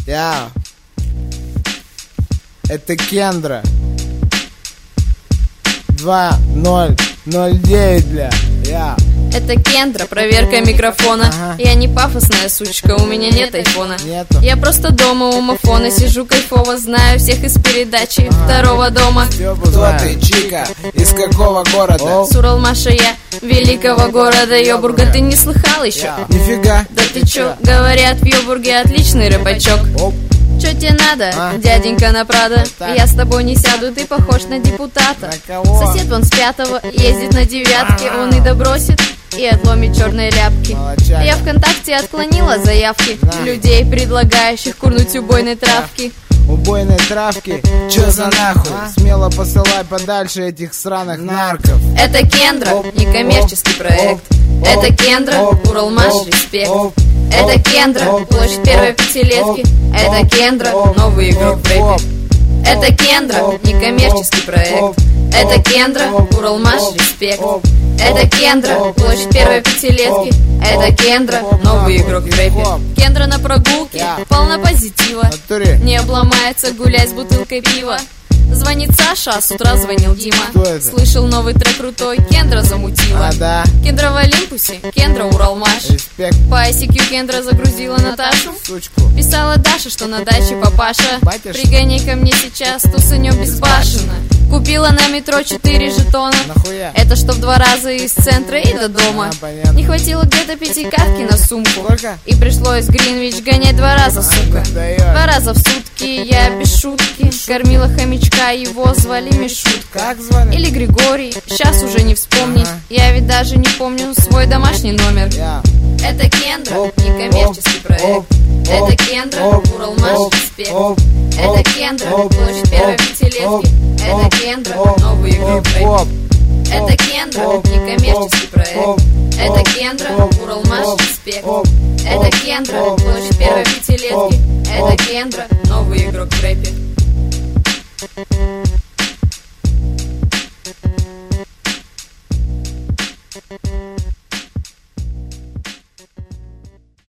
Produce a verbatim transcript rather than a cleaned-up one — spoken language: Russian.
Я. Это Кендра. два ноль ноль девять, бля. Я. Это Кендра, проверка микрофона. Ага. Я не пафосная сучка, у меня нет айфона. Нету. Я просто дома у мафона сижу кайфово, знаю всех из передачи ага. второго дома. Кто ты, Чика? Из какого города? С Уралмаша я, великого города Йобурга. Ты не слыхал еще? Нифига. Да ты чё? Говорят, в Йобурге отличный рыбачок. Оп. Чё тебе надо, а? дяденька на Прадо? Я с тобой не сяду, ты похож на депутата. На кого? Сосед вон с пятого ездит на девятке, он и добросит, и отломит черные ляпки. Молодчага. Я ВКонтакте отклонила заявки На. людей, предлагающих курнуть убойной травки. Убойной травки, чё за нахуй? А? Смело посылай подальше этих сраных нарков. Это Кендра, некоммерческий проект. Это Кендра, Уралмаш, респект. Это Кендра, площадь первой пятилетки. Это Кендра, новый игрок в рэпе. Это Кендра, некоммерческий проект. Это Кендра, Уралмаш, респект. Это Кендра, площадь первой пятилетки. Это Кендра, новый игрок в рэпе. Кендра на прогулке, полна позитива. Не обломается гулять с бутылкой пива. Звонит Саша, а с утра звонил Дима. Слышал новый трек крутой, Кендра замутила. А, да. Кендра в Олимпусе, Кендра Уралмаш. Респект. По ай си кью Кендра загрузила Наташу. Сучку. Писала Даша, что на даче папаша. Батюшка. Пригони ко мне сейчас, тусанем безбашенно. Купила на метро четыре жетона. Нахуя? Это чтоб два раза из центра и до дома. А, понятно. Не хватило где-то пятикатки на сумку. Сколько? И пришлось в Гринвич гонять два раза, сука. Даёшь. Два раза в сутки я без шутки кормила хомячка, его звали Мишутка. Как звали? Или Григорий, сейчас уже не вспомнить. Ага. Я ведь даже не помню свой домашний номер. Я. Это Кендра, некоммерческий проект. Это Кендра, Уралмаш, респект. Это Кендра, площадь первой пятилетки. Это Кендра, новый игрок в рэпе. Это Кендра, некоммерческий проект. Это Кендра, Уралмаш, респект. Это Кендра, площадь первой пятилетки. Это Кендра, новый игрок в рэпе.